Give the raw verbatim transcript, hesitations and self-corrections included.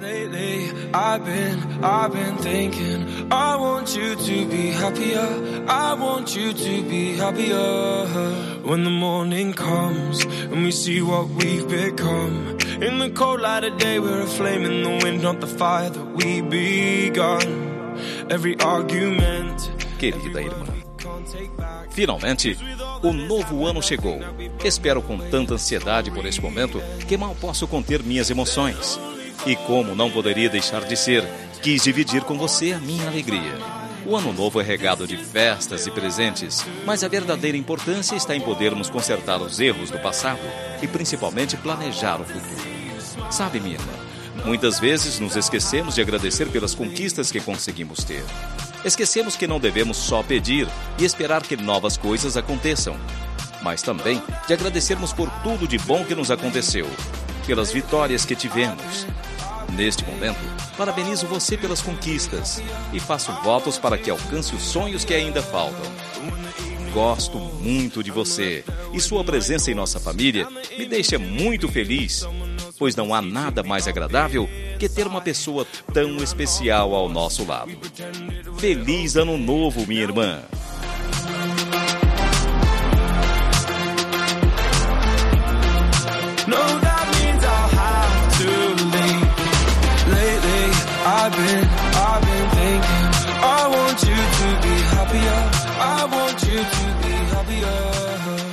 Lately, I've been, I've been thinking, I want you to be happier, I want you to be happier. When the morning comes and we see what we've become, in the cold light of day we're a flame in the wind, not the fire that we begun. Every argument. Querida irmã, finalmente, o novo ano chegou. Espero com tanta ansiedade por este momento que mal posso conter minhas emoções. E como não poderia deixar de ser, quis dividir com você a minha alegria. O ano novo é regado de festas e presentes, mas a verdadeira importância está em podermos consertar os erros do passado e principalmente planejar o futuro. Sabe, minha irmã, muitas vezes nos esquecemos de agradecer pelas conquistas que conseguimos ter. Esquecemos que não devemos só pedir e esperar que novas coisas aconteçam, mas também de agradecermos por tudo de bom que nos aconteceu, pelas vitórias que tivemos. Neste momento, parabenizo você pelas conquistas e faço votos para que alcance os sonhos que ainda faltam. Gosto muito de você e sua presença em nossa família me deixa muito feliz, pois não há nada mais agradável que ter uma pessoa tão especial ao nosso lado. Feliz Ano Novo, minha irmã! I've been, I've been thinking, I want you to be happier, I want you to be happier.